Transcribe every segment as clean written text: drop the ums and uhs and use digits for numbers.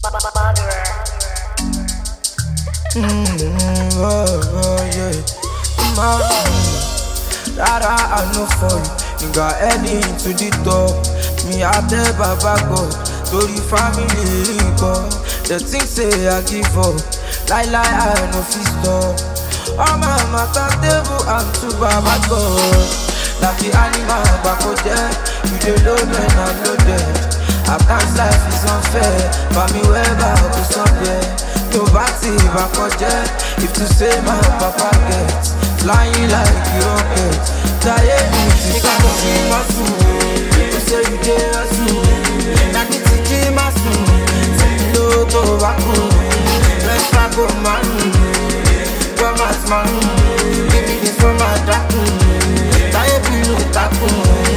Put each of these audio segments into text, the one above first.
Rara, I know for you. You got heading to the top. Me, I tell Baba God. To the family, God. The things say I give up. Lie, I know fi stop. All my matter table, I'm to Baba God. Like the animal back out there. You the load when I'm loaded. At times life is unfair. But me where back to somewhere. Nobody back out there. If to say my papa gets flying like a rocket. Tired me to see my soul. You say you dare hustle. Like it's a dream I soon. Low tobacco. Let's back on man. Come at man. Give me this from my dark. Tired me no tackle.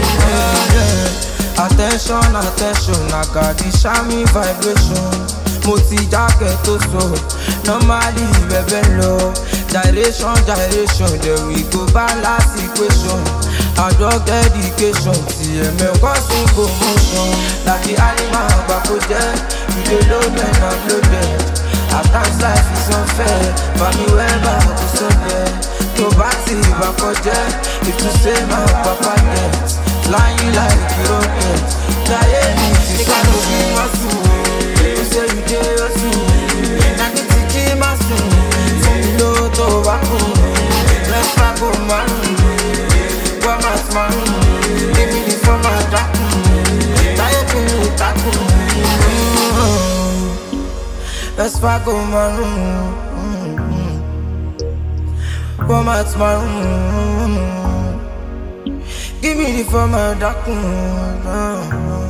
Attention, I got the shiny vibration. Mo ti jacket to so, normally bebe low. Gyration, there we go balance equation. I drug dedication, TMA causing commotion. Like the animal back out there, you the load and I'm loaded. At times life is unfair, but me where back to somewhere. Nobody back out there, if you say my papa gets flying like a rocket. Tired me to see my soul. Say you dare hustle. Like it's a dream I soon. Low tobacco. Let's back on man. Come at man. Give me this from my dark. Tired me no tackle. Let's back on man. Come at man. Give me the from my dark.